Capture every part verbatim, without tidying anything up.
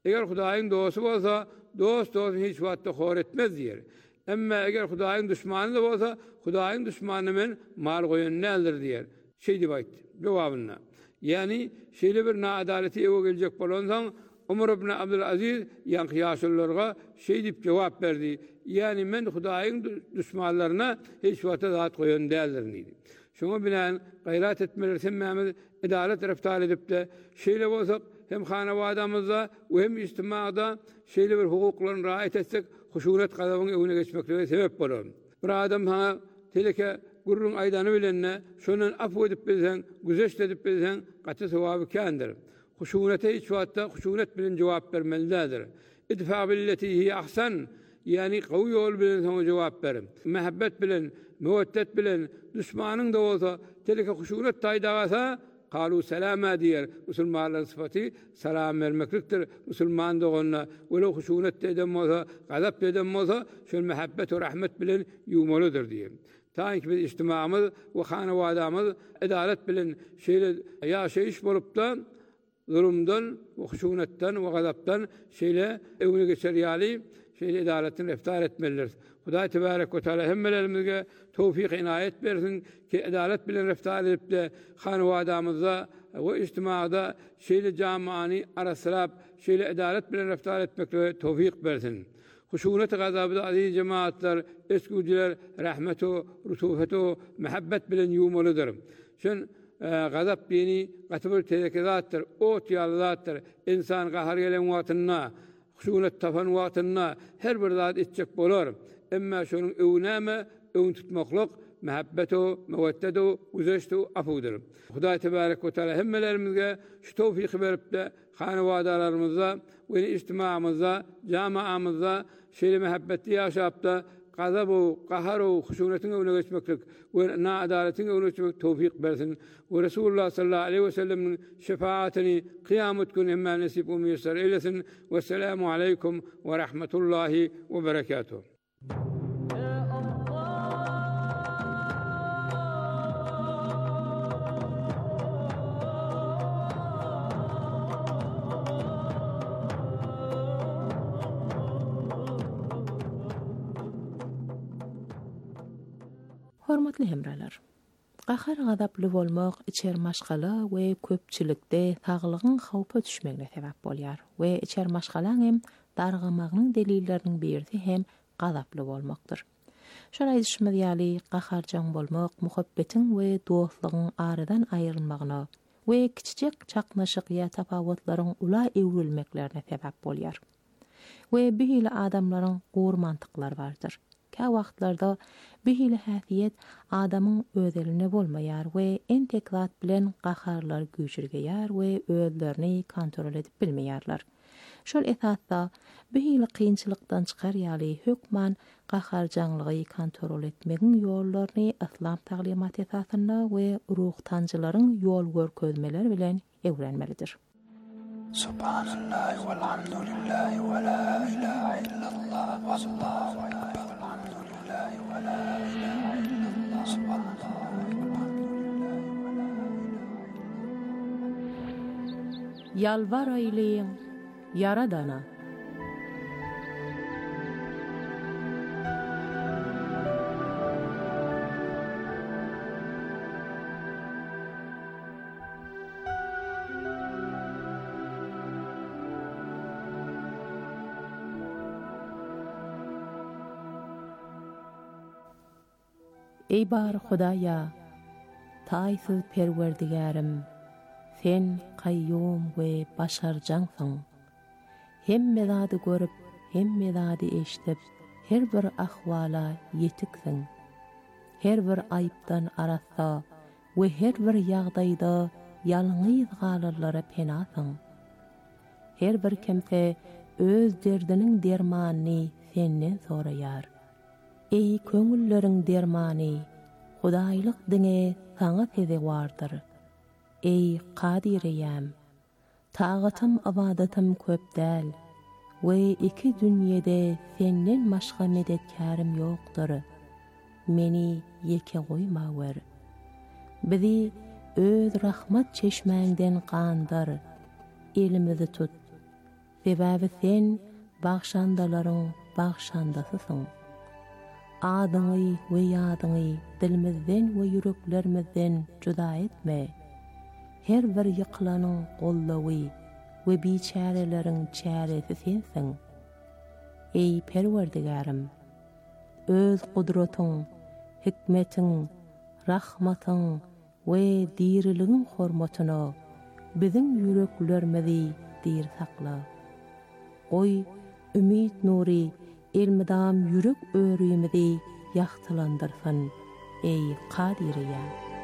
Eger Hudaýyň dostu bolsa, dost dost hiç wagtda hor etmez diýer. Emma eger Hudaýyň düşmany da bolsa, Hudaýyň düşmany men mal goýan nädir diýer. Şey diýip aýtdy jogabyna. Yani şeýle bir naadaleti ego geljek bolansaň, Umar ibn Abdülaziz ýanky ýaşullarga şey diýip jogap berdi. Yani men Hudaýyň düşmanlaryna hiç wagtda zat goýan däldir diýdi. Şoňa bilen gaýrat etmeler semmämiz edalet reftar edip de şeýle bolsak hem hanawadamyzda we hem ijtimaada şeýle bir hukuklaryny raýat etsek, huşuret gadabyň öňüne geçmeklige sebep bolar. Bir adam ha teleke gurrun aydany bilenne şondan afw edip bilsen, güzeşt edip bilsen, gaty sewaby kändir. Huşurete hiç wagtda huşuret bilen jogap bermelidir. İdfa billeti hi ahsan, yani gowy ýol bilen soňa jogap berim. Mehabbet bilen, meweddet bilen düşmanyň da bolsa teleke huşuret taýdagasa qalu salama diýer. Musulmanlaryň syfaty salam bermeklikdir. Musulman dogonna welo huşuret edem bolsa, gazap edem bolsa, şol mehabbet we rahmet bilen ýumalydyr diýer. Taýyk biz ijtimaamyz we hanawadamyz edalet bilen şeýle ýaşaýyş bolup da zulümden, huşunetden we gazapdan şeýle öňüne geçer ýaly şeýle edaletini reftar etmeliler. Hudaý tebarek we taala hemmelerimize tawfik inayet bersin ki edalet bilen reftar edip de hanawadamyzda we ijtimaada şeýle jamaany arasylap şeýle edalet bilen reftar etmekle tawfik bersin. Huşunet gazabı aziz cemaatler, esküdiler rahmetu, rutufetu, mehabbet bilen ýumalydyr. Şön gazap beni gatybır terekezattır, ot ýalyzattır. İnsan gahar gelen wagtyna, huşunet tapan wagtyna her bir zat etjek bolar. Emma şonuň öwnäme öň tutmaklyk, mehabbetu, meweddetu, güzeştu afudyr. Hudaý tebarek we taala hemmelerimize şu tawfyky berip de hanawadalarymyza we ijtimaamyza, jamaamyza şeýle mehabbetli ýaşap da gazabu, gaharu, huşunetiň öňüne geçmeklik we naadaletiň öňüne geçmek tawfik bersin. We Resulullah sallallahu aleyhi ve sellem'in şefaatini kıyamet günü hemme nasip we müyesser eylesin. Vesselamu aleykum ve rahmetullahi ve berekatuhu. Hormatly hemralar. Gahar gadaply bolmak içer maşgala we köpçilikde saglygyň hawpa düşmegine sebäp bolýar we içer maşgalaň hem dargamagynyň delilleriniň birisi hem gadaply bolmakdyr. Şolay düşmedi ýaly gaharjaň bolmak muhabbetiň we dostlygyň aradan aýrylmagyna we kiçijek çaknaşyk ýa tapawutlaryň ula ewrilmeklerine sebäp bolýar. We bihili adamlaryň gowy mantyklary bardyr. Ka wagtlarda bihili häsiýet adamyň özeline bolmaýar we enteklat bilen gaharlar güýjürgeýär we özlerini kontrol edip bilmeýärler. Şol esasda bihili kynçylykdan çykar ýaly hökman gaharjanlygy kontrol etmegiň ýollaryny islam taglimat esasynda we ruh tanjylaryň ýol görkezmeleri bilen öwrenmelidir. Subhanallah walhamdulillah wa la ilaha illallah wallahu akbar. Yalvar eyleyin Yaradana. Ey bar Hudaýa, taýsyz perwerdigarim, sen qayyum we başarjansyň. Hemme zady görüp, hemme zady eşitip, her bir ahwala yetiksin. Her bir aýypdan arasa we her bir ýagdaýda ýalňyz galarlara penasyň. Her bir kimse öz derdiniň dermanyny senden soraýar. Ey köňülleriň dermany, Hudaýlyk diňe saňa teze wardyr. Ey Qadireyem, tagatym ibadatym köp däl we iki dünýede senden başga medetkarim ýokdur. Meni ýeke goýma wer. Bizi öz rahmat çeşmäňden gandyr. Elimizi tut. Sebäbi sen bağşandalaryň bağşandasysın. Adyňy we ýadyňy dilimizden we yüreklerimizden juda etme. Her bir ýyklanyň gollawy we biçäreleriň çäresi sensiň. Ey Perwerdigarim, öz gudratyň, hikmetiň, rahmatyň we diriligiň hormatyna biziň yüreklerimizi dir sakla. Oy ümit nuri elmidam yürek öýrüýümidi ýagtylandyrsyn, ey Kadiriýa.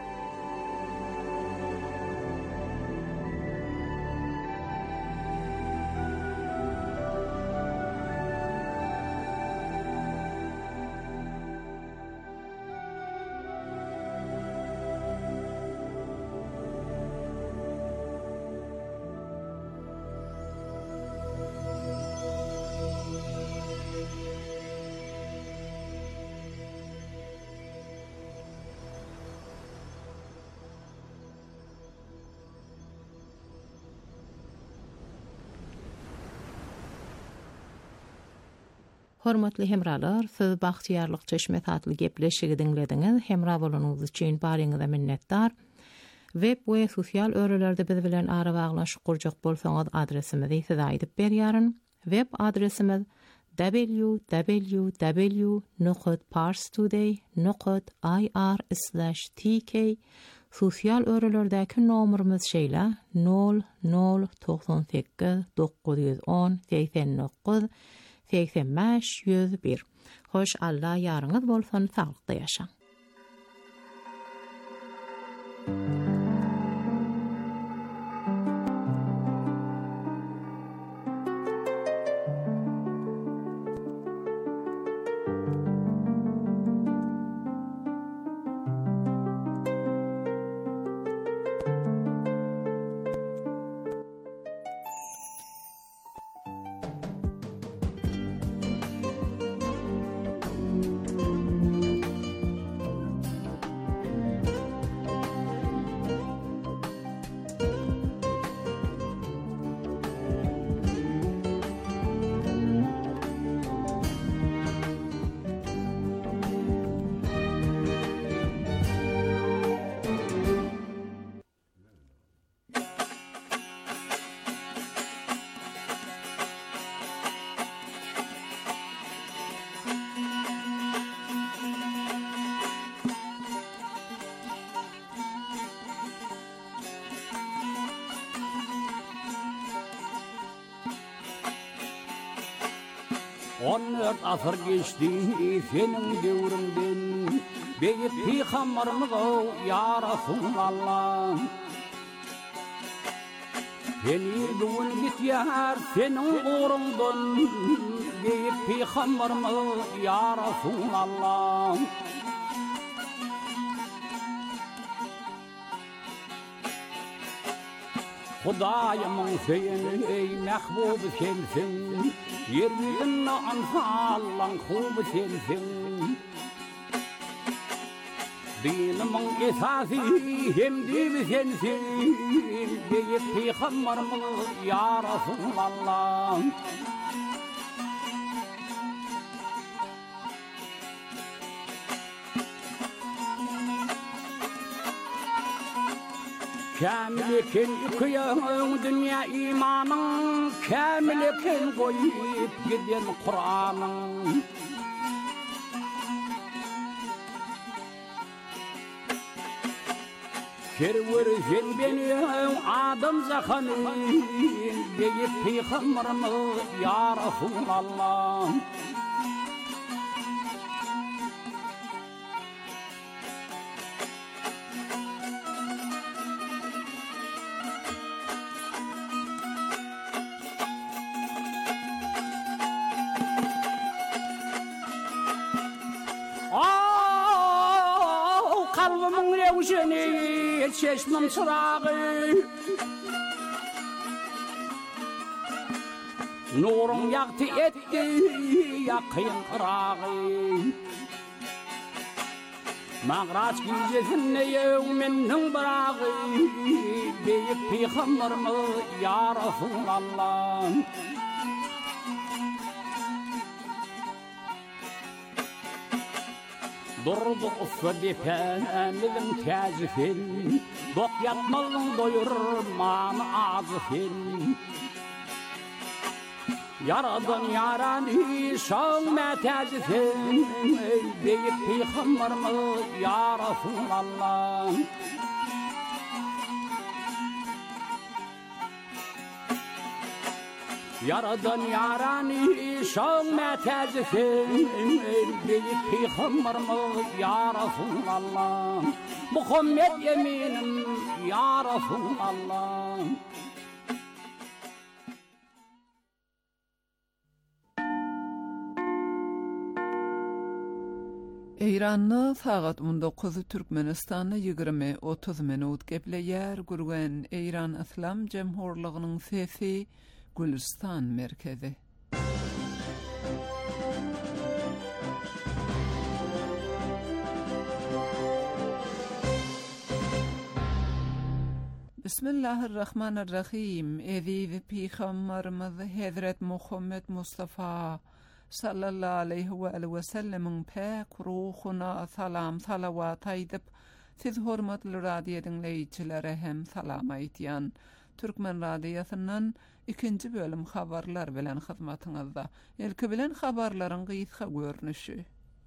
Hormatly hemralar, siz Bagtyarlyk Çeşme tatly gepleşigi dinlediňiz. Hemra bolanyňyz üçin baryňyza minnetdar. Web we sosial örelerde biz bilen ara baglanşyk gurjak bolsaňyz adresimizi size aýdyp berýäryn. Web adresimiz w w w nokta parstoday nokta i r slash t k. Sosial örelerdäki nomerimiz şeýle nol nol doksan sekiz dokuz yüz on seksen dokuz seksen beş yüz bir. Hoş Allah ýaryňyz bolsun, saglykda ýaşaň. on dört asır geçti senin devründen, Beyip peygamberimiz o ya Resulallah. Beni bugün gityar senin uğrundan, Beyip peygamberimiz ya Resulallah. Hudayımın seyini ey mehbub sensin, Yeryüzün anfallan kubu sensin. Dinimin esası hem dibi sensin, Beyip peygamberimiz ya Resulallah. Kamil ekin yıkıyın dünya imanın, Kamil ekin koyup giden Kur'an'ın. Kerversen beni adam zahanın, Beyip peygamberimiz ya Resulallah. Kalbimin revşeni, çeşmem çırağı, Nurun yaktı etti, yakayın kırağı. Mağraç giycesinne yevminnin bırağı, Beyip peygamberimiz ya Resulallah. Durdu ufadi penlidim tezifin Dok yatmalın doyurmanı azifin Yaradan yarani şağme tezifin Deyip peygamberimi ya Resulallah Yaradan yarani şağme tezifin Deyip peygamberimi ya Resulallah Muhammed yeminim ya Resulallah İran'na saat on dokuz, Türkmenistan'na yigirme otuz minut gepleyer gurgen İran İslam Cemhurluğu'nun sesi Gülistan merkezi. Bismillahirrahmanirrahim. Eziz Peygamberimiz Hazret Muhammed Mustafa sallallahu aleyhi ve aleyhi ve sellemin pek ruhuna salam salavat aydıp siz hurmatly radio dinleyicilere hem salam aytyan. Türkmen radiosundan ikinci bölüm habarlar bilen hizmetinizde. Ilki bilen habarların gysga görnüşi.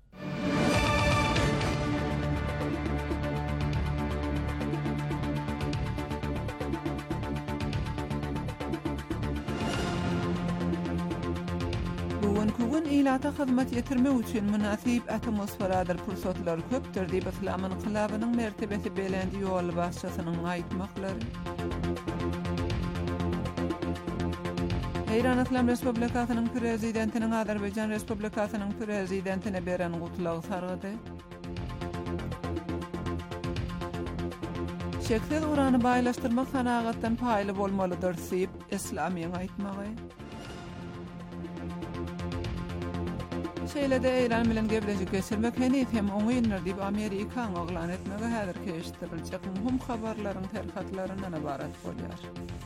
Bugün ilata hizmet yetirme üçün münasip atmosferadır pursatlar köpdür diýip İslam inqilabynyň mertebesi belendi ýol başçysynyň aýtmaklary. İran İslam Respublikasynyň prezidentiniň Azerbaýjan Respublikasynyň prezidentine beren gutlagy sargydy. Şeksiz urany baýlaşdyrmak sanagatdan paýly bolmalydyr diýip İslamiň aýtmagy. Şeýlede İran bilen gebleşik geçirmek hem oňynlar diýip Amerika oglan etmegi häzir keşdiriljek muhim habarlaryň terhatlaryndan ibaret bolýar.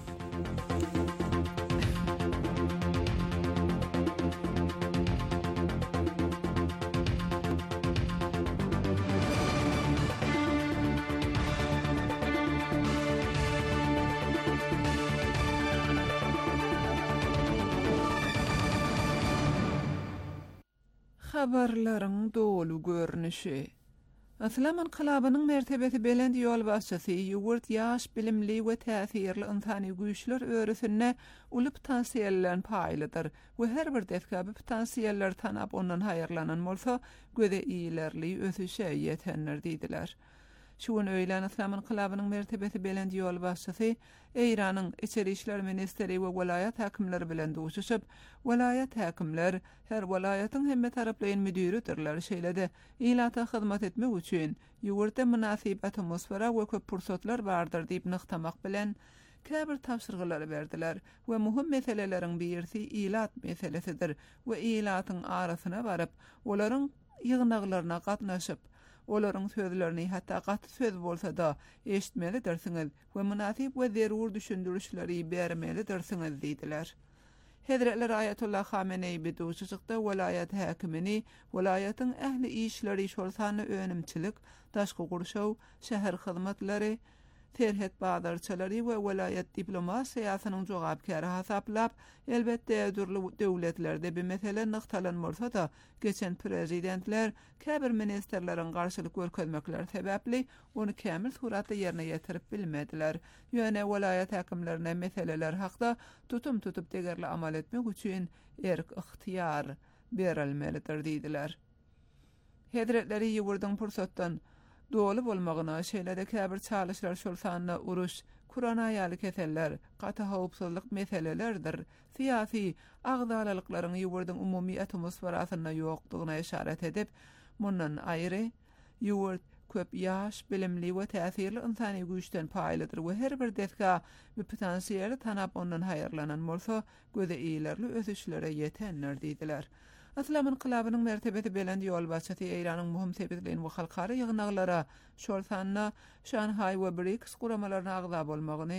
Habarlaryň dolu görnüşi. İslam inqilabynyň mertebesi belendi ýol başçysy ýurt ýaş bilimli we täsirli insany güýçler öresine uly potensiýallan paýlydyr we her bir desgaby potensiýallar tanap ondan haýyrlanan bolsa göze iýerli ösüşe ýetenler diýdiler. Şuň öýlen İslam inqilabynyň mertebesi belendi ýol başçysy İranyň içeri işler ministeri we welaýat häkimleri bilen duşuşyp, welaýat häkimler her welaýatyň hemme taraplaýyn müdiridirler şeýlede ilata hyzmat etmek üçin ýurtda münasip atmosfera we köp pursatlar bardyr diýip nyktamak bilen käbir tapşyrgylar berdiler we muhim meseleleriň birisi ilat meselesidir we ilatyň arasyna baryp olaryň ýygnaglaryna gatnaşyp olaryň sözlerini hatda gaty söz bolsa da eşitmeli dersiňiz we münasip we zerur düşündürüşleri bermeli dersiňiz diýdiler. Hazretler Ayatullah Khamenei beduşykda welaýat häkimini, welaýatyň ähli işleri şolsany önümçilik, daşky gurşaw, şäher hyzmatlary, terhet badarçylary we welaýat diplomasiýasynyň jogapkary hasaplap, elbetde dürli döwletlerde bir mesele nyktalanmasa da geçen prezidentler käbir ministerleriň garşylyk görkezmekleri sebäpli onu kämil suratda ýerine ýetirip bilmediler. Ýöne welaýat häkimlerine meseleler hakda tutum tutup degerli amal etmek üçin erk ihtiýar berilmelidir diýdiler. Hedretleri ýurduň pursatdan dolu bolmagyna şeýlede käbir çalyşlar şolsanyna uruş, Kur'an aýaly keseller, gaty howpsuzlyk meselelerdir. Siyasi agdalalyklaryň ýurduň umumy atmosferasyna ýokdugyna işaret edip, mundan aýry ýurt köp ýaş, bilimli we täsirli insany güýçden paýlydyr we her bir desga bir potensiýaly tanap ondan haýyrlanan bolsa, göze iýerli ösüşlere ýetenler diýdiler. İslam inqilabynyň mertebesi belendi ýol başçysy İranyň muhim sebeplerini we halkary ýygnaklara şolsanyna Şanhay we B R I C S guramalaryna agza bolmagyny,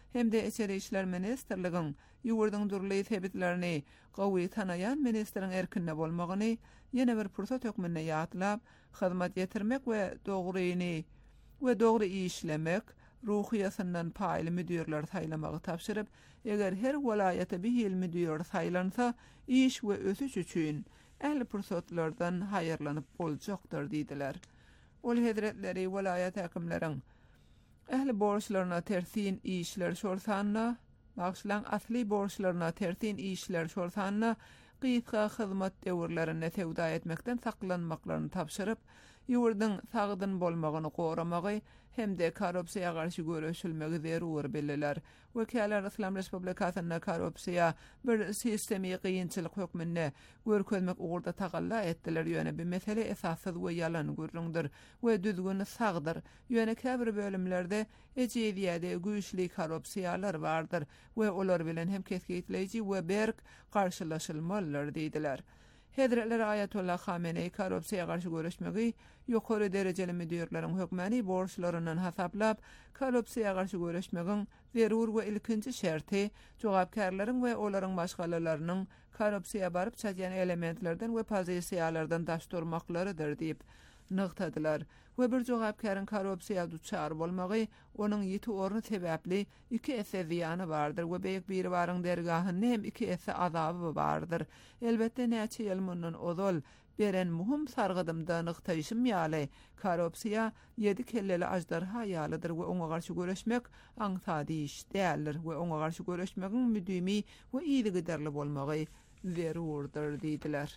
hem de Içeri İşler Ministerligiň ýurduň durly sebitlerini gowy tanayan ministriň erkinne bolmagyny ýene bir pursat hökmünde ýatlap, hyzmat ýetirmek we dogryny we dogry işlemek ruhiyasından paýly müdirler saýlamagy tapşyryp, eger her welaýata bir ýyl müdir saýlansa, iş we ösüş üçin ähli pursatlardan haýyrlanyp boljakdyr diýdiler. Ol hedretleri welaýat häkimleriň ähli borçlaryna tersin işler şorsanna, bagşlan asli borçlaryna tersin işler şorsanna gysga hyzmat döwürlerine tewda etmekden saklanmaklaryny tapşyryp, ýurduň sagdyn bolmagyny goramagy hem-de korrupsiýa garşy görüşilmegi zerur belliler. Wekiller İslam Respublikasyna korrupsiýa bir sistemi gynçylyk hökmünde görkezmek ugurda tagalla etdiler ýöne bir mesele esassız we ýalan görüňdir we düzgün sagdyr. Ýöne käbir bölümlerde ejediýede güýçli korrupsiýalar bardyr we olar bilen hem kesgitleýiji we berk garşylaşylmalylar diýdiler. Hedretler Ayatollah Khamenei korrupsiýa garşy görüşmegi ýokary derejeli müdirleriň hökmäni borçlarynyň hasaplap, korrupsiýa garşy görüşmegiň zerur we ilkinji şerti jogapkarlaryň we olaryň başgalalarynyň korrupsiýa baryp çaýan elementlerden we pozisiýalardan daşdurmaklarydyr diýip nyktadylar. We bir jogapkaryň korrupsiýa duçar bolmagy onuň ýeti orny sebäpli iki esse ziýany bardyr we beýik bir baryň dergahyny hem iki esse azaby bardyr. Elbetde näçe ýyl mundan ozal beren muhim sargydymda nyktaýşym ýaly korrupsiýa ýedi kelleli ajdarha ýalydyr we oňa garşy görüşmek aňsady iş däldir we oňa garşy görüşmegiň müdimi we ýyly derli bolmagy zerurdyr diýdiler.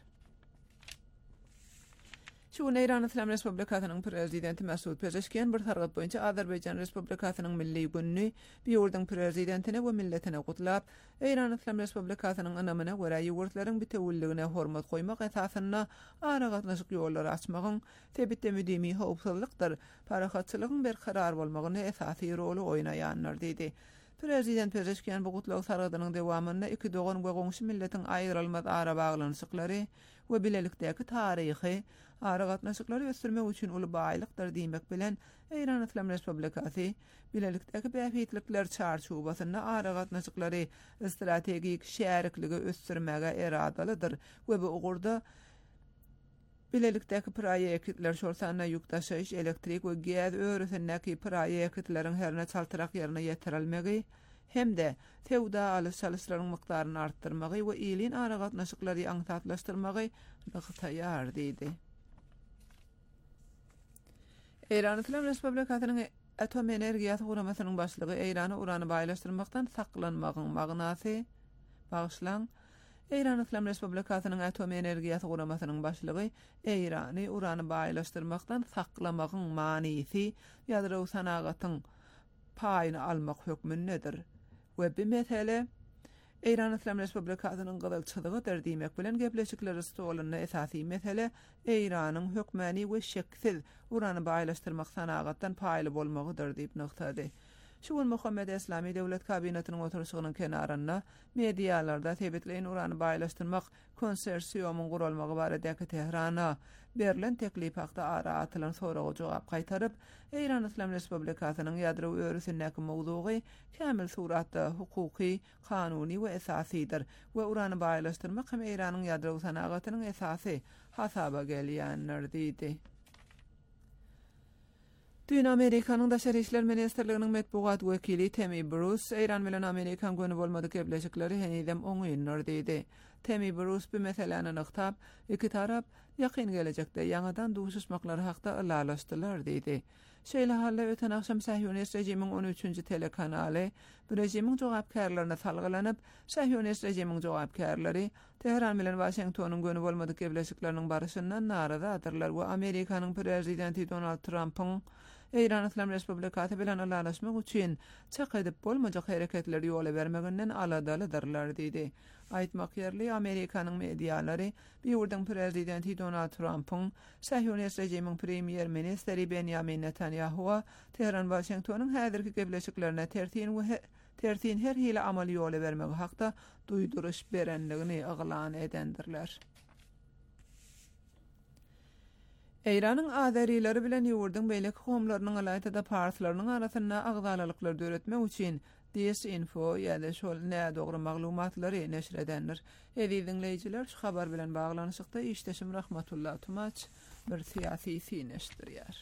Şu Eýran Islam Respublikasynyň prezidenti Mesut Pezeşkiýan bir tarap boýunça Azerbaýjan Respublikasynyň milli günni bir ýurduň prezidentine we milletine gutlap, Eýran Islam Respublikasynyň anamyna görä ýurtlaryň bitewilligine hormat goýmak esasyna ara gatnaşyk ýollary açmagyň tebitde müdimi howpsuzlykdyr. Parahatçylygyň berkarar bolmagyny esasy rolu oýnaýanlar diýdi. Prezident Pezeşkiýan bu gutlagy sargydynyň dewamynda iki dogan we goňşy milletiň aýrylmaz ara baglanyşyklary we bilelikdäki taryhy ara gatnaşyklary ösürmek üçin uly baýlykdyr diýmek bilen Eýran Islam Respublikasy bilelikdäki bähitlikler çarşubasyna ara gatnaşyklary strategik şärikligi ösürmäge eradalydyr we bu ugurda bilelikdäki proýektler şorsanna ýükdaşyş, elektrik we gaz örüsindäki proýektleriň herine çaltyrak ýerine ýetirilmegi hem-de tewda alys-salyşlaryň mykdaryny artdyrmagy we ýylyn ara gatnaşyklary aňsatlaşdyrmagy nyktaýar diýdi. Eýran Islam Respublikasynyň atom energiýasy guramasynyň başlygy Eýrany urany baýlaşdyrmakdan saklanmagyň magnasy bagşlan Eýran Islam Respublikasynyň atom energiýasy guramasynyň başlygy Eýrany urany baýlaşdyrmakdan saklamagyň manysy ýadro sanagatyň paýyny almak hökmündedir. We bu mesele Eýran Islam Respublikasynyň gydalçylygydyr diýmek bilen gepleşikler stoluny esasy mesele Eýranyň hökmäni we şeksiz urany baýlaşdyrmak sanagatdan paýly bolmagydyr diýip noktady. Şuun Muhammed Eslami Dewlet Kabinetiniň oturuşynyň kenarynda medialarda tebitleýin urany baýlaşdyrmak konsorsiýumyň gurulmagy barada Tehrana berilen teklip hakda ara atylan soragy jogap gaýtaryp, Eýran Islam Respublikasynyň ýadro örüsindäki mowdugy kämil suratda hukuky, kanuny we esasydyr we urany baýlaşdyrmak hem Eýranyň ýadro sanagatynyň esasy hasaba gelýänler diýdi. Dün Amerikanyň Daşary işler Ministerliginiň medpugat wekili Tammy Bruce Eýran bilen Amerikan göni bolmadyk gepleşikleri henüzem oňuýnar diýdi. Tammy Bruce bu meseleni nyktap, iki tarap ýakyn gelecekde ýangadan duşuşmaklary hakda ılalaşdylar diýdi. Şeýle halda öten akşam Sahyonist rejimiň on üçünji telekanaly bu rejimiň jogapkarlaryna salgylanyp, Sahyonist rejimiň jogapkarlary Tehran bilen Washingtonyň göni bolmadyk gepleşikleriniň barışyndan naradatdyrlar we Amerikanyň prezidenti Donald Trump'yň Eýran Islam Respublikasy bilen ılalaşmak üçin çak edip bolmajak hereketleri ýola bermeginden aladalydyrlar diýdi. Aýtmak ýerli Amerikanyň medialary bir ýurduň prezidenti Donald Trump'yň Sahyonist rejimiň premier ministeri Benjamin Netanyahu Tehran Washingtonyň häzirki gepleşiklerine tertin we tertin her hili amal ýola bermegi hakda duýduruş berenligini ýaglan edendirler. Eýranyň azerileri bilen ýurduň beýleki gowmlarynyň alaýda partiýalarynyň arasynda agzalylyklar döretmek üçin Disinfo ýa-da şol nädogry maglumatlary neşr edenler. Evi dinleýijiler şu habar bilen baglanyşykda işdeşim Rahmatullah Tumaç bir siýasy fineşdirýär.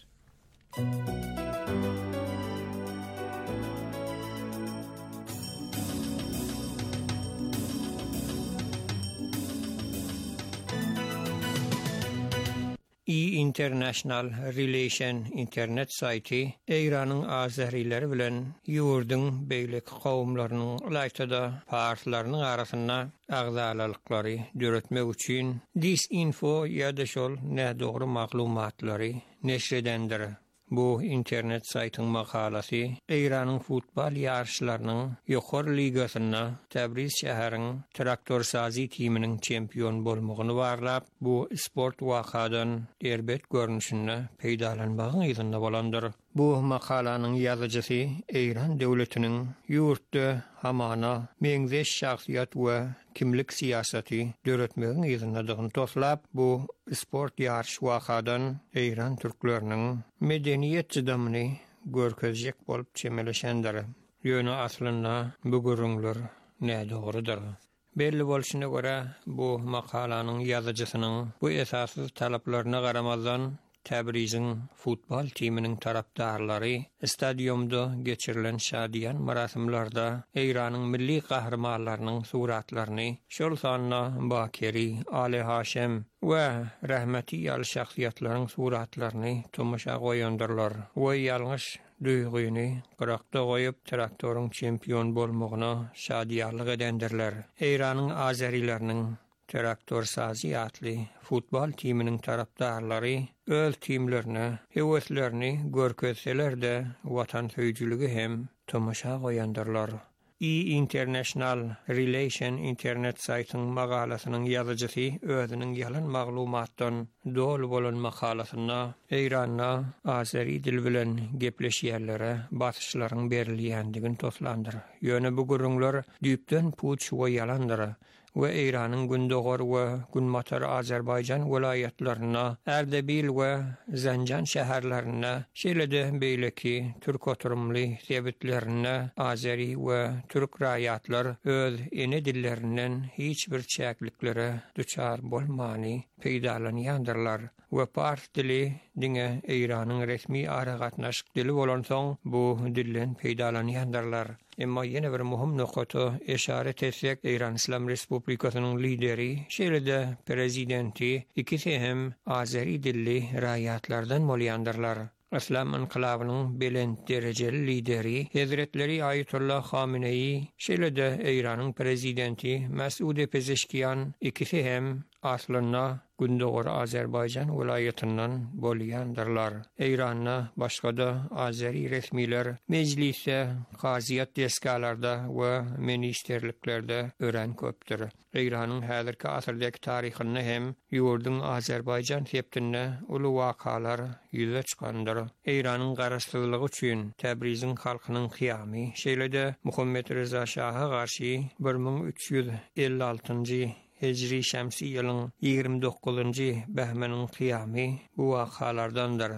E-International Relation internet saýty Eýranyň azerileri bilen ýurdun beýleki kowumlarynyň ulaýtada partlarynyň arasynda agzalalyklary döretmek üçin disinfo ýa-da şol nädogry maglumatlary neşr edendir. Bu internet saytyň makalasy Eýranyň futbol ýarşlarynyň ýokary ligasyna Täbriz şäheriniň traktorsazy timiniň çempion bolmagyny barlap, bu sport wakadan erbet görnüşinde peýdalanmagyň ýylynda bolandyr. Bu makalanyň ýazyjysy Eýran döwletiniň ýurtda hamana meňzeş şahsiýat we kimlik siýasaty döretmegiň ýylyndadygyny toslap, bu sport ýarş wakadan Eýran türkleriniň medeniýet jydamyny görkezjek bolup çemeleşendir. Ýöne aslynda bu gürüňler nädogrydyr. Belli bolşuna görä bu makalanyň ýazyjysynyň bu esassız talaplaryna garamazdan Täbriziň futbol timiniň tarapdarlary stadiumda geçirilen şadiýan marasimlarda Eýranyň milli gahrmanlarynyň suratlaryny, şol sanna Bakeri, Ali Haşem we rahmeti ýaly şahsiýetlaryň suratlaryny tomaşa goýandyrlar. We ýalňyş duýguny gırakda goýup traktoryň çempion bolmagyna şadiýarlyk edendirler. Eýranyň azerileriniň Traktor sazy atly futbol timiniň tarapdarlary öz timlerine heweslerini görkezseler-de watan söýjüligi hem tomaşa goýandyrlar. E-International Relation internet saýtynyň magalasynyň ýazyjysy özüniň ýalan maglumatdan dol bolan makalasyna Eýranda azeri dil bilen gepleşýärlere basyşlaryň berilýändigini toslandyr. Ýöne bu gürüňler düýpden puç we ýalandyr. we Eýranyň Gündogor we Günmatar Azerbaýjan welaýatlaryna, Erdebil we Zanjan şäherlerine, şeýle-de beýleki türk oturumly sebitlerine azeri we türk raýatlar öz ene dillerinden hiç bir çäkliklere duçar bolmany peýdalanýandyrlar. We pars dili diňe Eýranyň resmi ara gatnaşyk dili bolan soň bu dillen peýdalanýandyrlar. Emma ýene bir muhim nokata eşaret etsek, Eýran İslam Respublikasynyň lideri, şeýle-de prezidenti ikisi hem azeri dilli raýatlardan bolýandyrlar. İslam inqilabynyň belent derejeli lideri Hazretleri Ayetullah Hamenei, şeýle-de Eýranyň prezidenti Mesud Pezeşkiyan ikisi hem aslynda Gündogor Azerbaýjan welaýatyndan bolýandyrlar. Eýranda başga-da azeri resmiler mejliste, gaziýat deskalarda we ministerliklerde ören köpdir. Eýranyň häzirki asyrdaky taryhyny hem ýurdun Azerbaýjan septinde uly wakalar ýüze çykandyr. Eýranyň garaşsyzlygy üçin Täbriziň halkynyň hyýamy, şeýle-de Muhammed Reza Şaha garşy bir ming üç ýüz elli altyncy Hicri şämsi ýylyň ýigirmi dokuzunjy Behmeniň hyýamy bu wakalardandyr.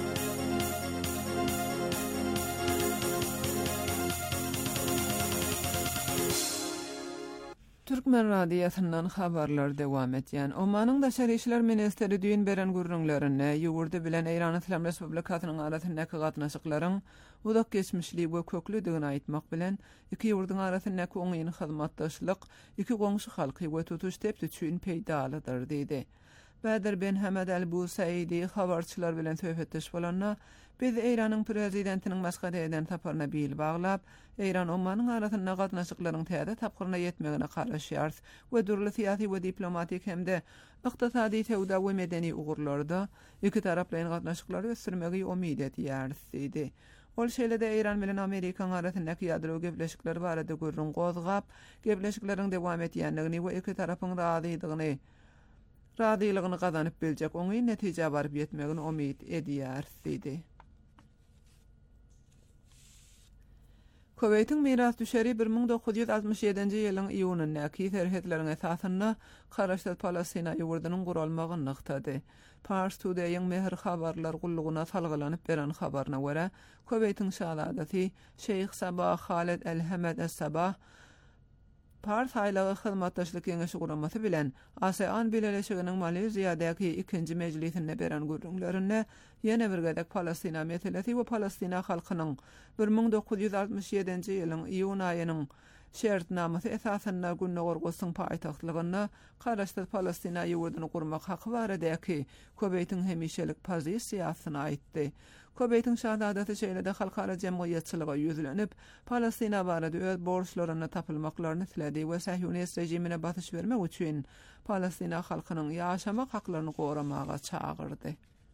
Türkmen radiýasyndan habarlar dowam etýän. Omanyň daşary işler ministeri düýün beren gürrüňlerine ýurdy bilen Eýran İslam Respublikasynyň arasyndaky gatnaşyklaryň udak geçmişli we köklüdigini aýtmak bilen iki ýurduň arasyndaky oňyň hyzmatdaşlyk iki goňşy halky we tutuş tepdi üçin peýdalydyr diýdi. Bader ben Hamed el-Busaidi habarçylar bilen söhbetdeş bolanna biz Eýranyň prezidentiniň Maskat eden taparyna bil baglap, Eýran Omanyň arasynda gatnaşyklaryň täze tapgyryna ýetmegine garaşýar we durly syýasy we diplomatik hemde ykdysady tewda we medeni ugurlarda iki taraplaryň gatnaşyklary ösürmegi umyt edýär diýdi. Ol şeýle-de Eýran bilen Amerikaň arasyndaky ýadro gepleşikleri barada görüň gozgap, gepleşikleriň dowam etýändigini we iki tarapyň razydygyny razylygyny gazanyp biljek oňy netije baryp ýetmegine umyt edýär diýdi. Koweyt'in miras düşeri bir ming dokuz yüz altmış ýedinji ýylyň iýunyndaky terhetlerin esasyna Karaşat Palastina ýurdunyň guralmagy nykdady. Pars Today'ın mehr habarlar gulluguna salgylanyp beren habaryna görä, Koweyt'in şahzadasy Şeyh Sabah Khaled El-Hamed Es-Sabah Pars haýlagy hyzmatdaşlyk ýeňeşi guramasy bilen ASEAN Birleşiginiň Maleziýadaky ikinji mejlisinde beren görüňlerine ýene bir gedek Palastina meselesi we Palastina halkynyň bir ming dokuz yüz altmış ýedinji ýylyň iýun aýynyň şertnamasy esasyna günne gorgusyň paýtagtlygyna Karaşat Palastina ýurduny gurmak haky baradaky Koweyt'in hemişelik pozisiýasyny aýtdy. Koweyt'in şahzadasy şeýlede halkara jemgyýetçiliге ýüzlenip, Palastina barada öz borçlaryny tapylmaklaryny tiledi we Sahyonist rejimine batyş bermek üçin Palastina halkynyň ýaşamak haklaryny goramaga çağırdy.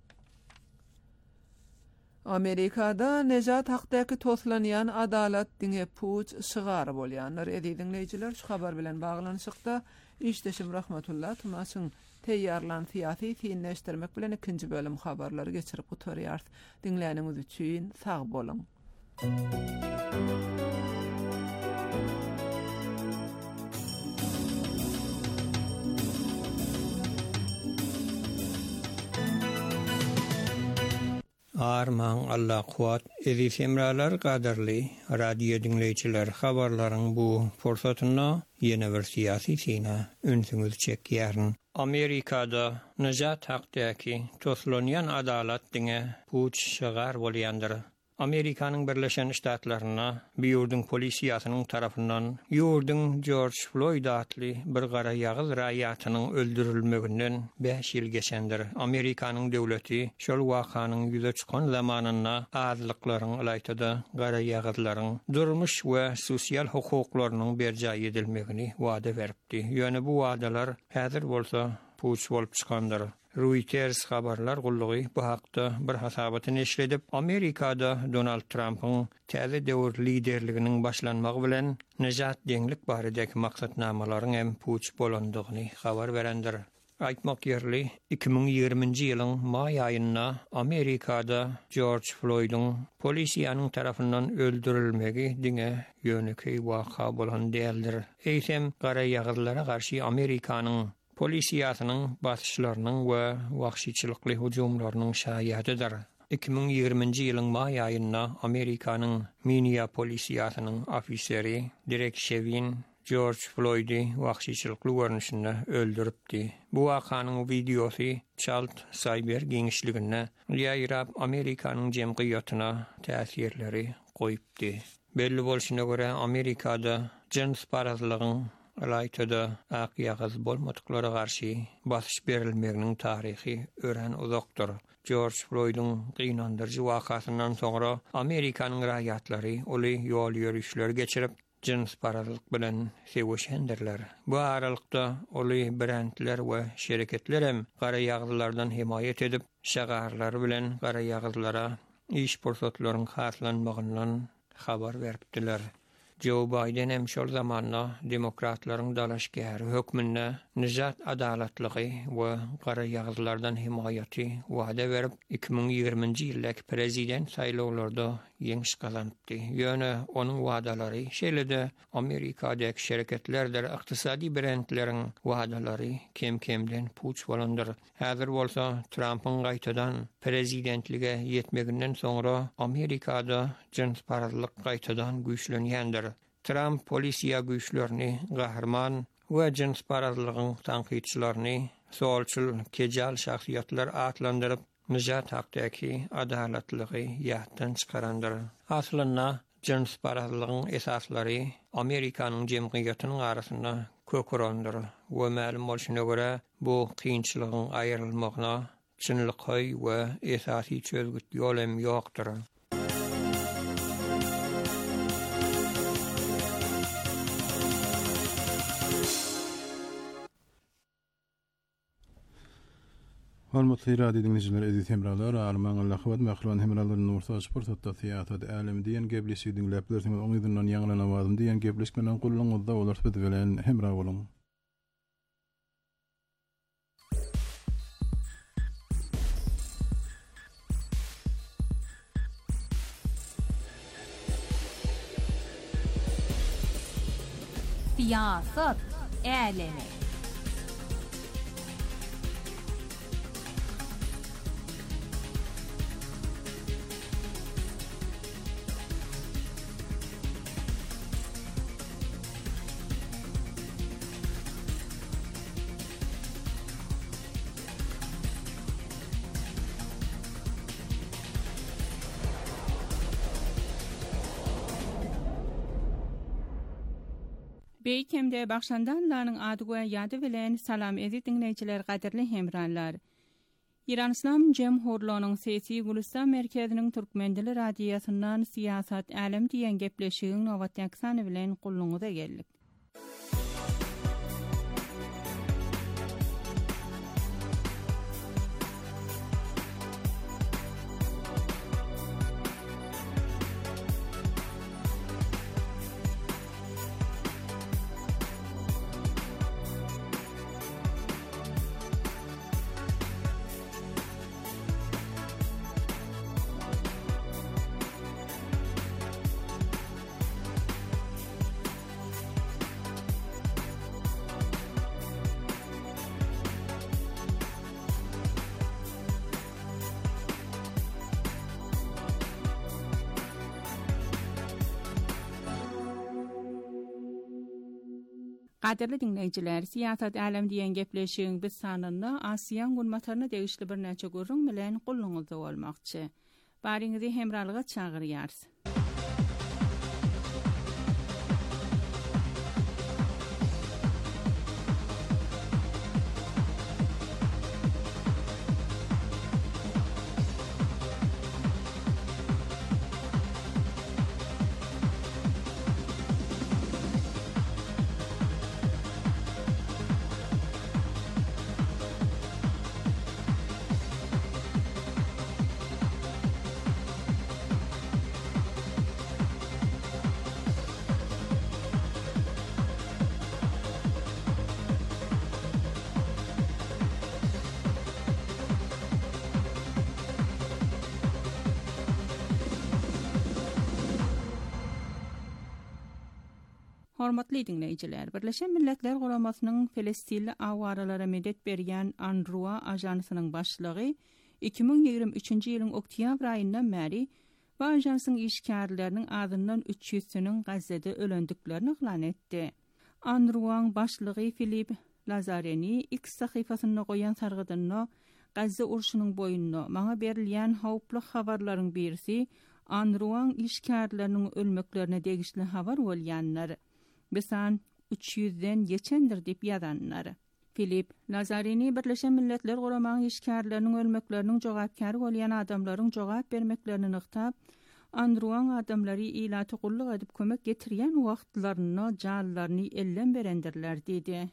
Amerikada nejat hakdaky toslanýan adalet diňe puç şygar bolýanlar. Edi dinleýijiler, şu habar bilen baglanyşykda işdeşim rahmetullah tumasyn teýýarlan syýasy tinleşdirmek bilen ikinji bölüm habarlary geçirip oturýar. Dinläniňiz üçin sag bolun. Arman Allah kuat ezi semralar qadarly radio dinleýijiler habarlaryň bu forsatyna ýene bir syýasy sina ünsüňiz çekýärn. Amerikada nejat hakdaky toslanýan adalet diňe puç şygar bolýandyr. Amerikanyň Birleşen Ştatlaryna bir ýurdun polisiýasynyň tarapyndan ýurdun George Floyd adly bir gara ýagyz raýatynyň öldürilmeginden beş ýyl geçendir. Amerikanyň döwleti şol wakanyň ýüze çykan zamanyna azlyklaryň alaytada gara ýagyzlaryň durmuş we sosial hukuklarynyň berjäy edilmegini wada beripdi. Ýöne bu wadalar häzir bolsa puç bolup çykandyr. Reuters habarlar gullugy bu hakda bir hasabaty neşredip, Amerikada Donald Trump'ın täze döwür liderliginiň başlanmagy bilen nejat deňlik baradaky maksatnamalaryň hem puç bolandygyny habar berendir. Aýtmak ýerli, iki ming ýigrimiji ýylyň may aýynda Amerikada George Floyd'un polisiýanyň tarapyndan öldürilmegi diňe ýöneki waka bolan däldir. Eýsem gara ýagyzlara garşy Amerikanyň polisiýasynyň basyşlarynyň we wahşyçylykly hujumlarynyň şahididir. iki ming ýigrimiji ýylyň may aýynda Amerikanyň Minneapolis ýasynyň ofiseri Derek Chauvin George Floyd'y wahşyçylykly görnüşinde öldüripdi. Bu wakanyň videosy çalt cyber giňişligine ýaýrap Amerikanyň jemgyýatyna täsirleri goýupdy. Belli bolşuna görä Amerikada jins parazlygyň alaytada ak ýagyz bolmadyklara garşy basyş berilmeginiň taryhy ören uzakdyr. George Floyd'un gynandyrjy wakasyndan soňra Amerikanyň raýatlary oly ýol ýürüşler geçirip jins parazlyk bilen seweşendirler. Bu aralykda oly brendler we şirketler hem gara ýagyzlardan himayet edip şagarlar bilen gara ýagyzlara iş pursatlaryň haslanmagyndan habar beripdiler. Joe Biden hem şol zamanna demokratlaryň dalaşgäri hökmünde nejat adaletliği we gara ýagyzlardan himayaty wada berip iki ming ýigrimiji ýyldaky prezident saýlawlarında ýeňiş gazanypdy. Ýöne onuň wadalary şeýlede Amerikadaky şirketlerdir ykdysady brendleriň wadalary kem-kemden puç bolandyr. Häzir bolsa Trump'ın gaýtadan prezidentlige ýetmeginden soňra Amerikada jins parazlyk gaýtadan güýçlenýändir. Trump polisiýa güýçlerini gahrman we jins parazlygyň tanqidçilerini solçul kejal şahsiýetler atlandyryp nejat hakdaky adaletliği ýatdan çykarandyr. Aslynda jins parazlygyň esaslary Amerikanyň jemgyýatynyň arasynda kökürandyr we ma'lum bolşuna görä bu kynçylygyň aýrylmagyna çynlyky we esasy çözgüt ýolem ýokdur. Hormatly radio dinleyijiler, edit hemralar, arman Allah howat mahluwan hemralaryň nursa sport tasyýat alim diýen geplisi dinläplersiň oň ýerden ýaňlana wazym diýen gepleşik bilen gulluňyzda olar bilen hemra bolun. Siyasat älemi. Beýkemde başlandanlaryň ady we ýady bilen salam edi dinleýijiler, gaderli hemranlar. İran İslam Jemhurluğunyň Sesi Gulistan merkeziniň Türkmendili radiýasyndan siyasat alem diýen gepleşigiň nowat ýaksany bilen gulluňyza geldik. Gaderli dinleýijiler, siyasat alem diýen gepleşigiň biz sanyny Asiýan gulmataryna degişli bir näçe gurrun bilen gulluňyzda bolmakçy. Bariňizi hemralyga çagyrýars. Hormatly dinleýijiler, Birleşen Milletler Guramasynyň Filistini awaralara medet berýän UNRWA ajansynyň başlygy iki ming ýigirme üçinji ýylyň oktyabr aýyndan bäri bu ajansyň işgärleriniň adyndan üç ýüzüniň Gazze'de ölendiklerini elan etdi. UNRWA'nyň başlygy Filip Lazzarini X sahyfasyna goýan sargydyny Gazze urşunyň boýunna maňa berilýän hawply habarlaryň birisi UNRWA'nyň işgärleriniň ölmeklerine degişli habar bolýanlar. Besan üç yüzden geçendir dip ýazanlar. Filip Lazzarini Birleşen Milletler Guramasynyň işgärleriniň ölmekleriniň jogapkary bolýan adamlaryň jogap bermeklerini nyktap, UNRWA adamlary ilaty gullyk edip kömek getirýän wagtlaryny, jallaryny ellen berendirler diýdi.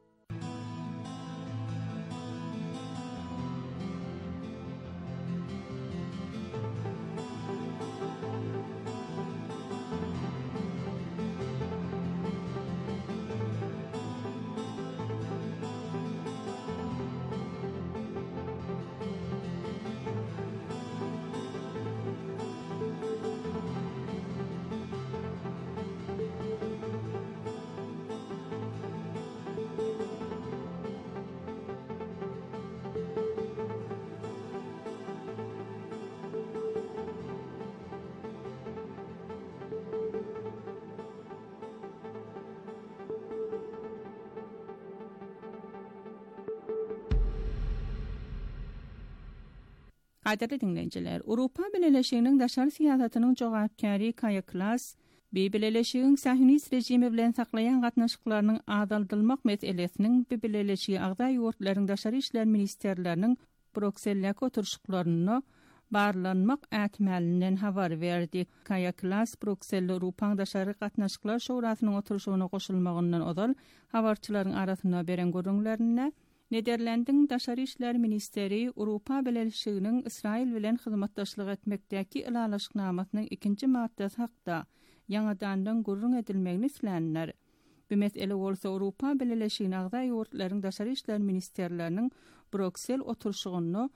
Gaderli dinleýijiler, Awropa Birleşiginiň daşary siýasatynyň jogapkary Kaja Kallas, bu birleşigiň Sahyonist rejimi bilen saklayan gatnaşyklarynyň adaldylmak meselesiniň bu birleşigi agda ýurtlaryň daşary işler ministerleriniň Brükseldäki oturşuklaryny barlanmak ätmälinden habar berdi. Kaja Kallas Brükselde Awropaň daşary gatnaşyklar şourasynyň oturşugyna goşulmagyndan odal habarçylaryň arasyna beren görüňlerine Nederlandyň daşary işler ministeri Awropa Birleşiginiň Israil bilen hyzmatdaşlyk etmekdäki ilalaşyknamasynyň ikinji maddesi hakda ýangadan gurrun edilmegini islenler. Bu mesele bolsa Awropa Birleşiginiň agda ýurtlaryň daşary işler ministerleriniň Brüksel oturşugyny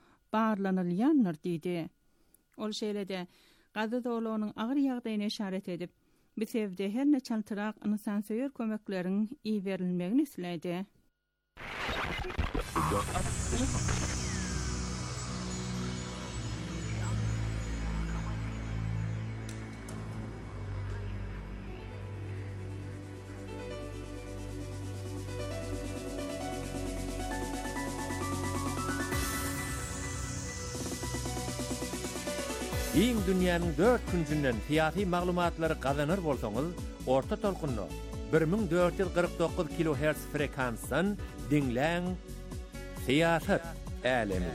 barlanylýanlar diýdi. Ol şeýlede Gazze dowlatynyň agyr ýagdaýyna işaret edip, Bu sebäpde her ne çaltyrak insansöýer kömekleriň iyi berilmegini islädi. Iň dünýäniň dört küncünden fiýaty maglumatlary gazanır bolsaňyz, orta tolkunly bir ming dört yüz kırk dokuz kilohertz frekansdan dinläň Siýasat älemi.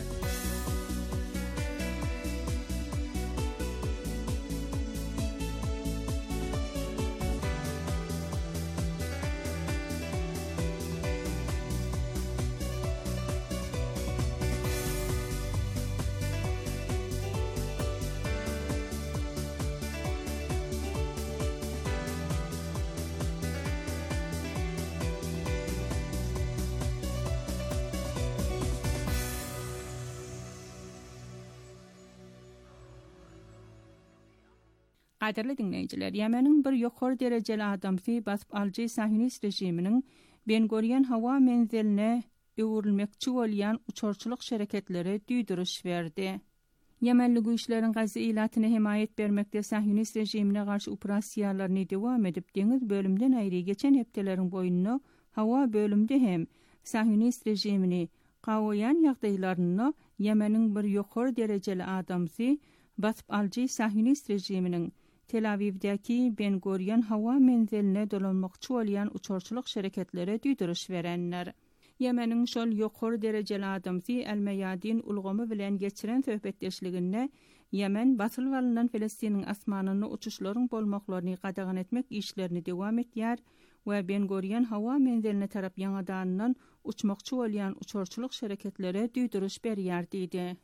Qadirli dinleyijiler, Yemenin bir ýokary derejeli adamsy basyp aljy Sahyonist rejiminiň Ben Gurion hawa menziline öwürilmekçi bolýan uçurçuluk şereketleri düýdüriş berdi. Yemenli güýçleriň gazy ilatyna himayet bermekde Sahyonist rejimine garşy operasiýalaryny dowam edip deňiz bölümden aýry geçen hepdeleriň boýunda hawa bölümde hem Sahyonist rejimini gawaýan ýagdaýlaryny Yemeniň bir ýokary derejeli adamsy basyp aljy Sahyonist rejiminiň Tel Aviv'deki Ben Gurion hawa menziline dolanmakçy bolýan uçurçuluk şereketleri düýdüriş berenler. Yemeniň şol ýokary derejeli adamsy El-Meyadin ulgamy bilen geçiren söhbetdeşliginde Yemen basylyp alynan Filistiniň asmanyny uçuşlaryň bolmaklaryny gadagan etmek işlerini dowam etýär we Ben Gurion hawa menziline tarap ýangadandan uçmakçy bolýan uçurçuluk şereketleri düýdüriş berýär diýdi.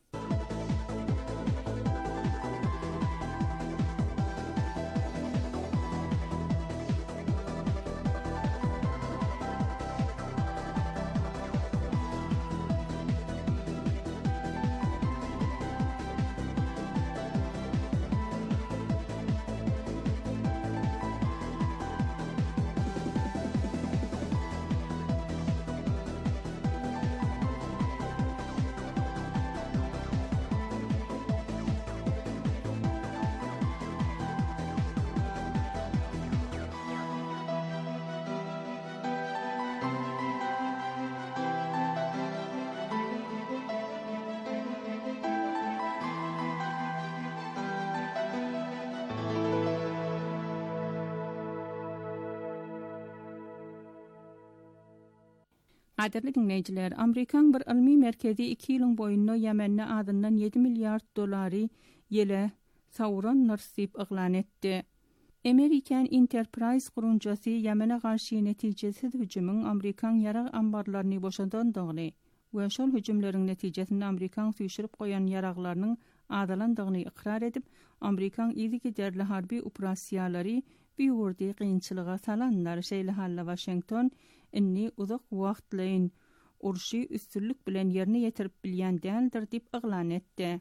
Qadirli dinleyijiler, Amerikan bir ilmi merkezi iki ýylyň boýunda Yemenne adyndan ýedi milliard dolary ýele sawuran narsip yglan etdi. American Enterprise gurunjasy Yemene garşy netijesiz hüjümüň Amerikan ýarag ambarlaryny boşandandygyny we şol hüjümleriň netijesinde Amerikan süýşirip goýan ýaraglarynyň adalandygyny ikrar edip, Amerikan ýygy derli harby operasiýalary biýurdy kynçylyga salanlar. Şeýle halla Washington inni uzak wagtlaryň urşy üstünlük bilen ýerine ýetirip bilýän däldir diýip yglan etdi.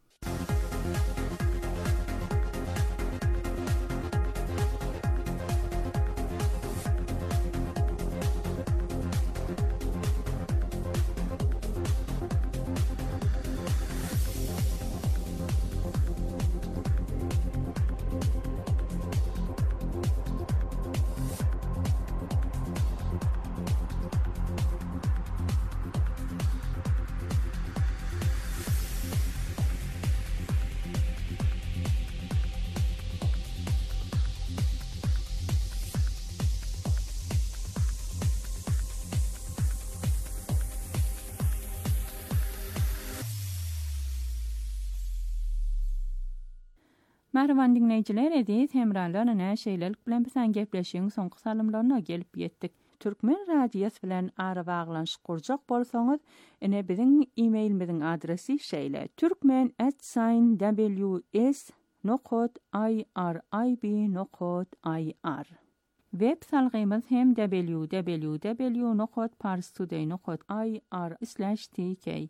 Merhaban dinleyijiler, edis hemralarına şeýlelik bilen bilen gepleşiň soňky salymlaryna gelip ýetdik. Türkmen radiýasy bilen ara baglanşyk kurjak bolsaňyz, ene biziň e-mailimiziň adresi şeýle: türkmen at w s nokta i r i b nokta i r. Web salgymyz hem w w w nokta parstoday nokta i r slash t k.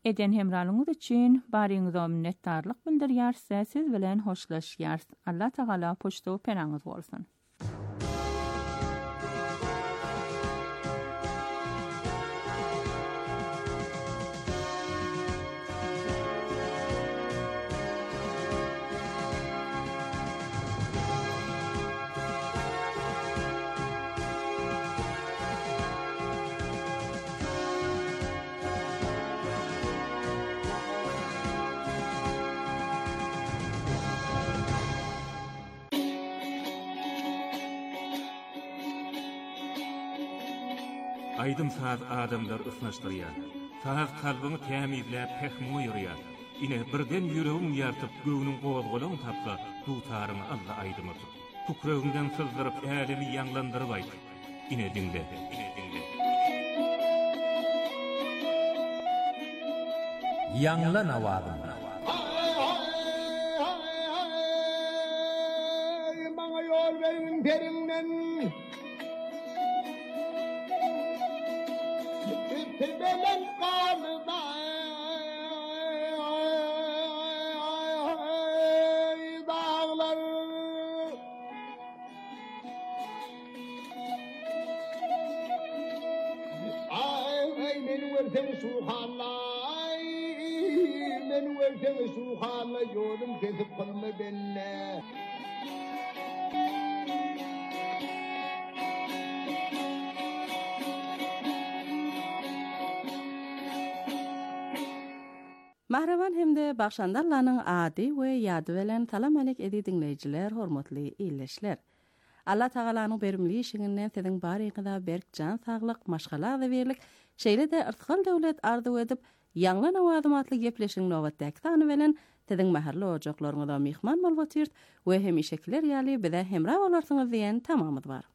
eden hemralyňyz üçin baryňyza minnetdarlyk bildirýär, siz bilen hoşlaşýar. Allah Taala poçta penaňyz bolsun. Aydym saat adamlar ısnaşdyrýar. Saat kalbyny tämizläp pehmi ýürýär. Ine birden ýüregiň ýartyp göwüniň gowazgalaryny tapsa, dutaryny Allah aydymy tut. Tukragyndan sızdyryp älimi ýanglandyryp aýt. Ine diňle, ine diňle. Ýanglan awazyn. Maňa ýol berin perinden. Belen kanıda dağlar ay beni versen suhanlay beni versen suhanlay yolum kesip kalma benimle. Mahravan hemde bakşandarlarının adi we ýady bilen salam alek edi dinleýijiler, hormatly illeşler. Allah Tagalanyň berimli işiňinden siziň baryňyza berk jan saglyk, maşgala we berlik, şeýle de irtikal döwlet arzu edip, ýanglan awazymatly gepleşiň nowatdaky sany bilen siziň maharly ojaklaryňyza mihman bolýar we hem işekler ýaly bize hemra bolarsyňyz diýen tamamyz bar.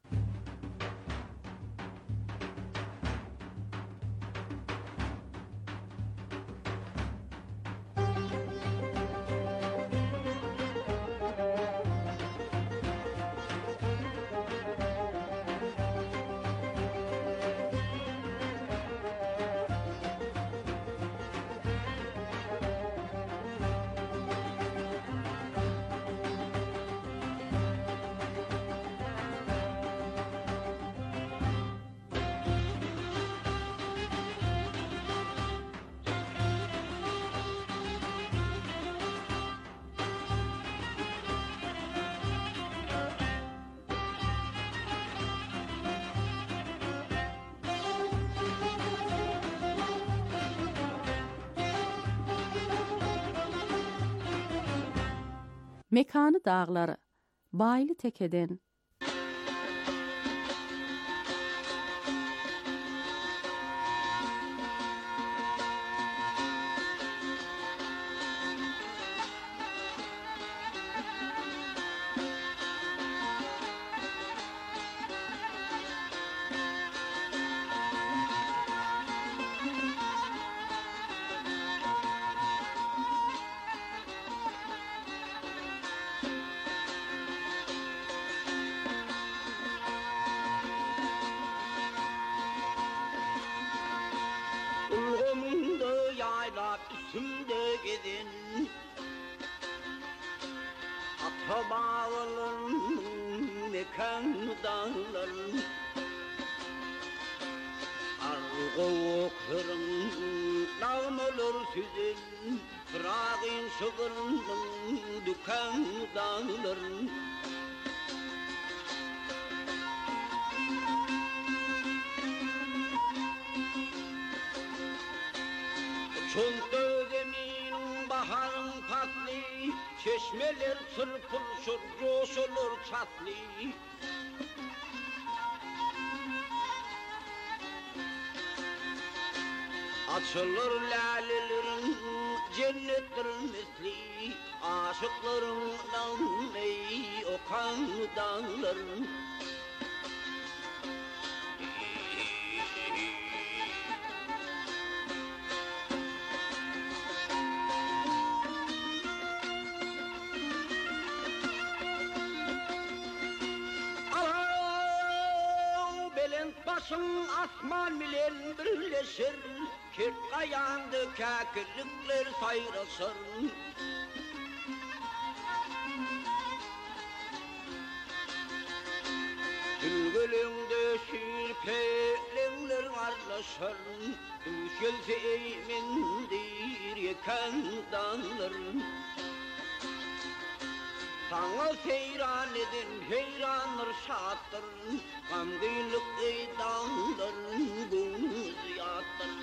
Mekanı dağları, baylı tekeden, üstümde gidin Atabağların mekan dağların Argoğukların dağmalar sizin Fırağın şıgırının dükkan dağların Çölde zemin baharın patlı Çeşmeler çırpılışır, coşulur çatlı Açılır lalelerin cennetlerin misli Aşıkların ey okan dağların Başın asman bilen birleşir Kirt kayandı kekirlikler sayrasır. Gülgülümde şirpelenler arlaşır. Düşelse eymendir yeken dağlar. Sana seyran edin heyranlar şattır. Gamgıylık ey dağlar gönül ziyattır.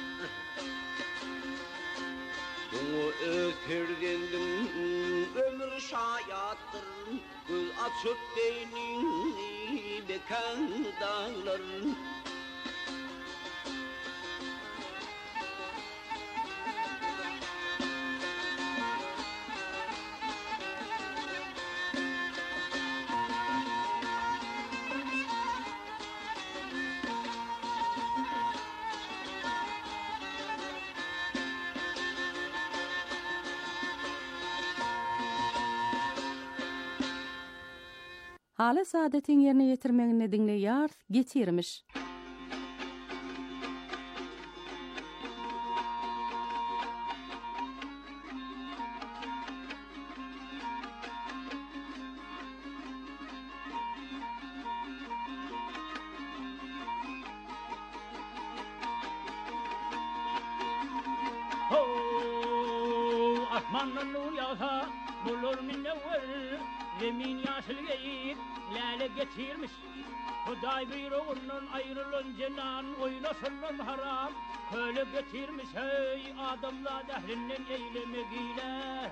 Bunu ötürdündüm ömür şayattır. Göz açıp beynini beken dağlar. Hala saadetin yerine yetirmeğine dinle yar getirmiş. Ho, asmanın nur yağsa bulur minnevver. Yemin yaşıl geyik lale getirmiş. Huday buyruğundan ayrılın cenan oynasınlar haram. Köle getirmiş hey adamla dehrinden eylemegiyle.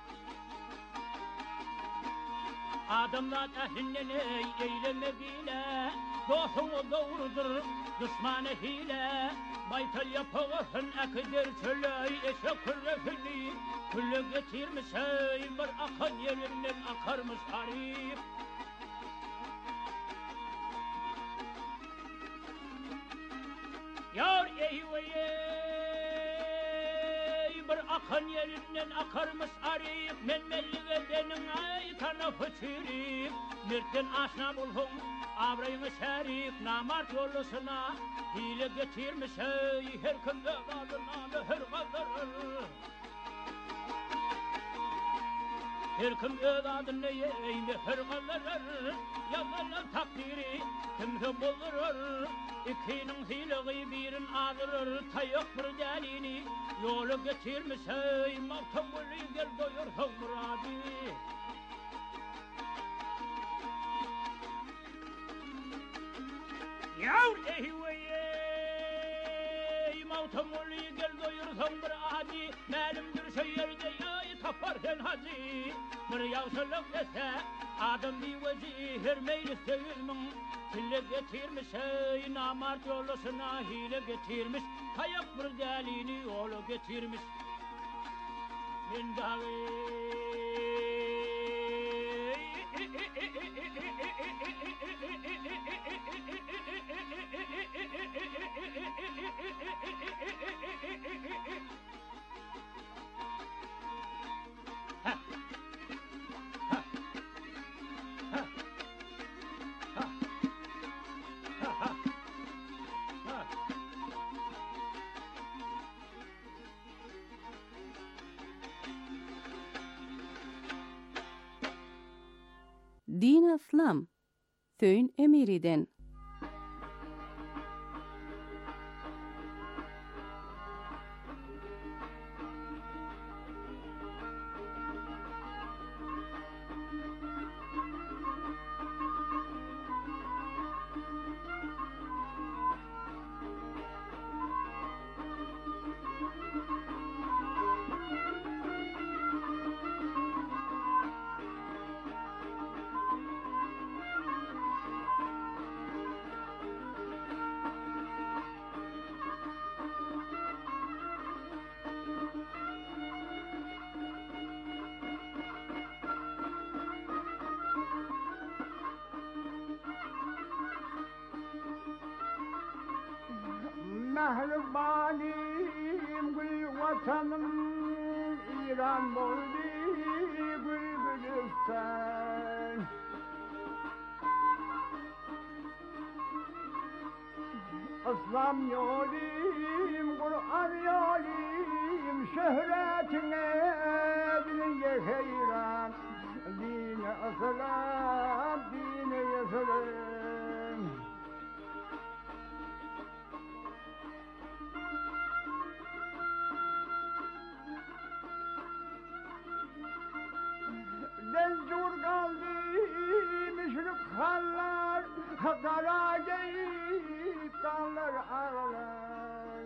Adamla dehrinden ey eylemegiyle. Dostunu doğrudur düşmanı hile. Baytal yapağın akidir çöley eşe kürrefini. Külle getirmiş hey bir akan yerinden akarmış harif. Yar eyvey bir akan yerinden akarmış arif. Men melli vedenin ay tarafı çürif. Mirtin aşna bulhum abrayını şerif. Namart yolusuna hile getirmiş hey. Her kımda adına her kaldırır. Her kim öz adını eyni her kaldırır. Yazarlar takdiri kimse buldurur. İkinin hileği birin ağırır. Tayyok bir delini yolu getirmiş hey. Mavtamuli gel doyur muradi. Yav eyvey Mavtamuli gel doyur muradi. Melimdir şehirde yay taparken hazi. Bir yavşalık dese adam bir vecihir meylis değilmin. Hile getirmiş hey namart yolusuna hile getirmiş. Kayak bir delini yolu getirmiş. Min davi Din İslam Föyn Emiriden Mehribanim gül vatanım İran boldi gül gülistan İslam yolim, Kur'an yolim, şöhretine diye hayran. Dine aslan, dine yaslan. Dencur kaldı müşrik hallar, kara geyik kanlar ağlar.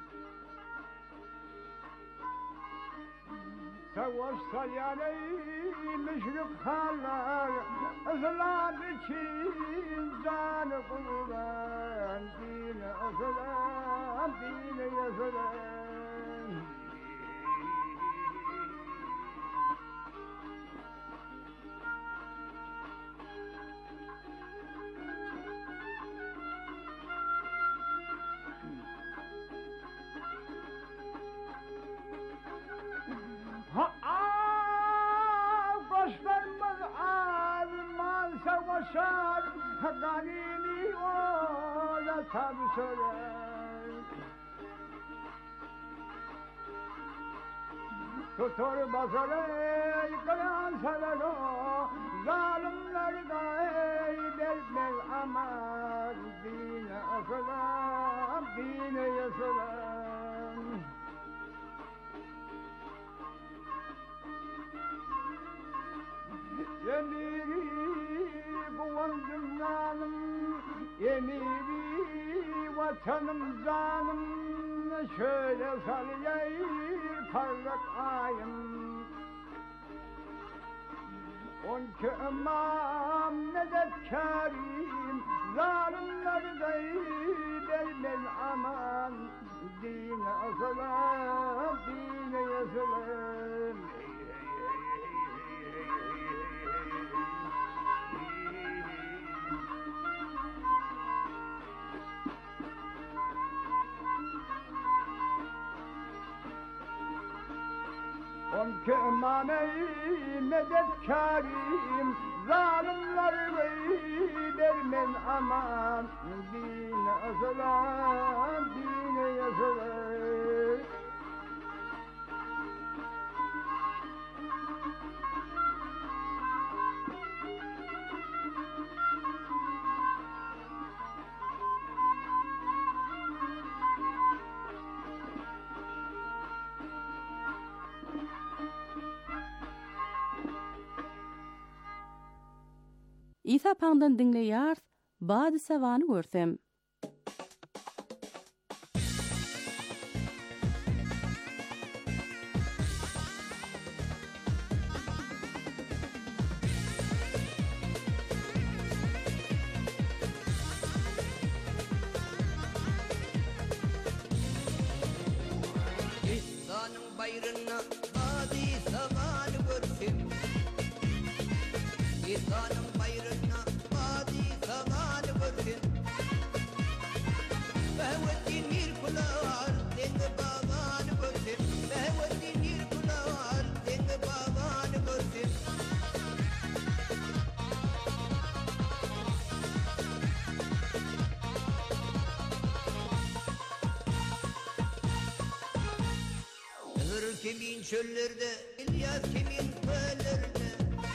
Savaş salyan ey müşrik hallar, İslam için canı kurban. Dine aslan, dine yaslan. Başlarımız azman savaşar, ganimi ola tabi söyler. Tutur basar ey kıran sarar o, zalimler da ey belmez aman. Dine aslan, dine yaslan. Emiri kuvandım canım, emiri vatanım canım, şöyle salyayır parlak ayım. On ki imam medetkârim, zalimler değil belmez aman. Dine aslan, dine yaslan. On ki imam-ey medetkârim, zalimler vermez aman. Dine aslan, dine yaslan. İsa Pağ'dan dinleýär, Bady Sewany görsem. İsa'nın bayrağına Bady Sewany görsem. İsa'nın bayrağına Bady Sewany görsem. Behwettin yirkular denge babany görsem. Behwettin yirkular denge babany görsem. Hır kimin çöllerde, İlyas kimin kölerde.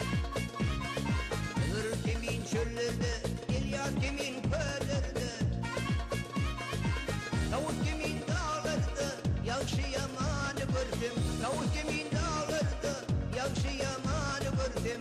Hır kimin çöllerde, İlyas kimin kölerde. Tavuk kimin dağlarda, yakşı yamanı gördüm. Tavuk kimin dağlarda, yakşı yamanı gördüm.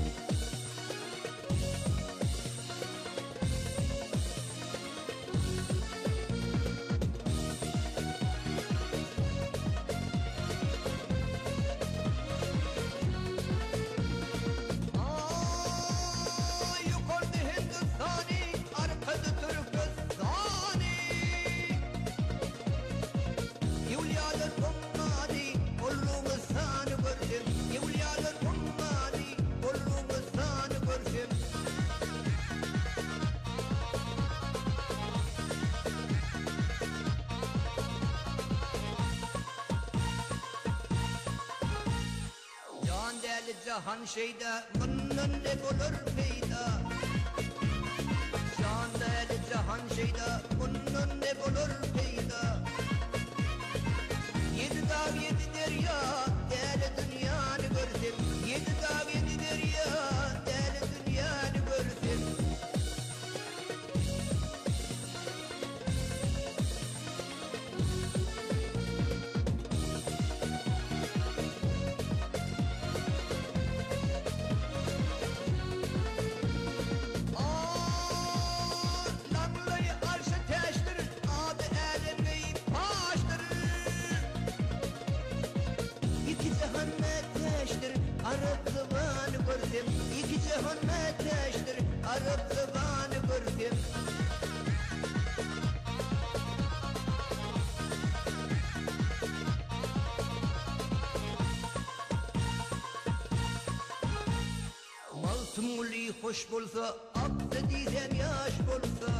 Cahan şeyda, bunun ne olur peyda. Can değerli cahan şeyda bundan ne bulur peyda. Yedi dağ yedi derya değerli dünyanı görsün. Yedi dağ yedi derya değerli dünyanı görsün. İki cihan meteştir, Arap zıvanı gördüm. Maltumuli hoş bolsa, aklı dizem yaş bolsa.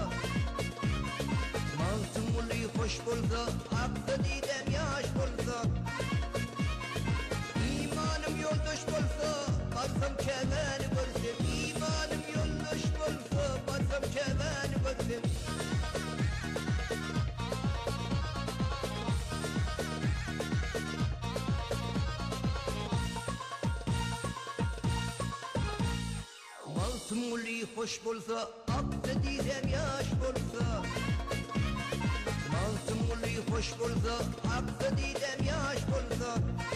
Maltumuli hoş bolsa, aklı dizem yaş bolsa. İmanım yoldaş bolsa, barsam kemeni görsün. İmanım yoldaş bolsa, barsam kemeni görsün. Maltumuli hoş bolsa, aklı dizem yaş bolsa. Maltumuli hoş bolsa, aklı dizem yaş bolsa.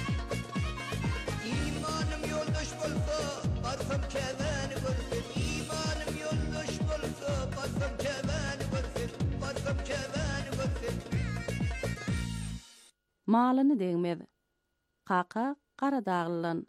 İmanım yoldaş bolsa, barsam kemeni görsün. İmanım yoldaş bolsa, barsam kemeni görsün. Barsam kemeni görsün. Malyny deňmez. Kaka Karadağlılan.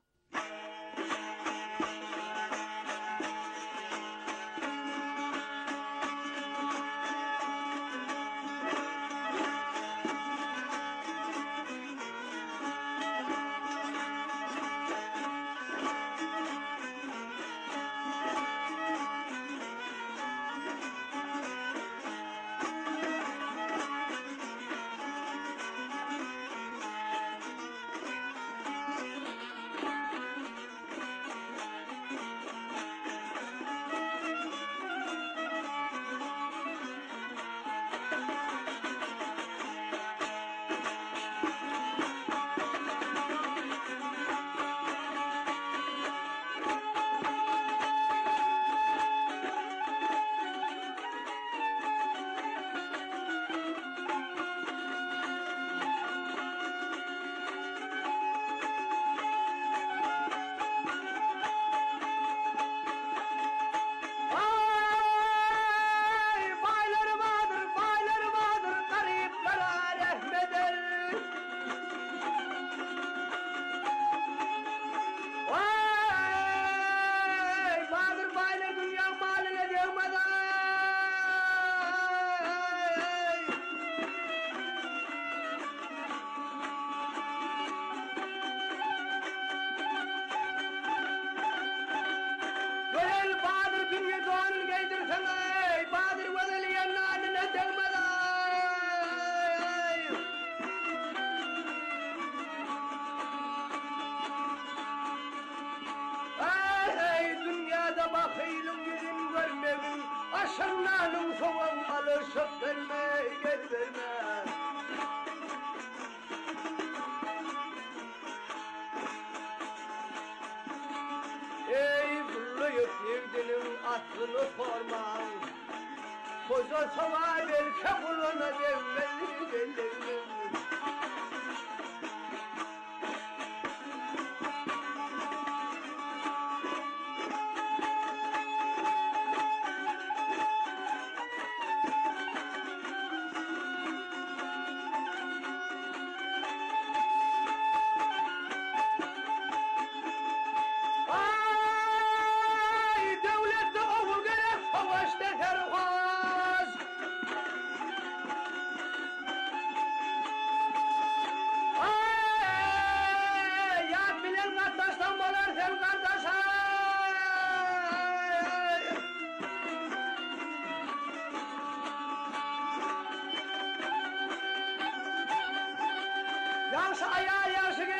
Aşırlanım soğan alışıp verme, gel verme. Ey bulluyup sevdiğinin aslını sorman. Koca sava belki kuluna devmeli, devmeli.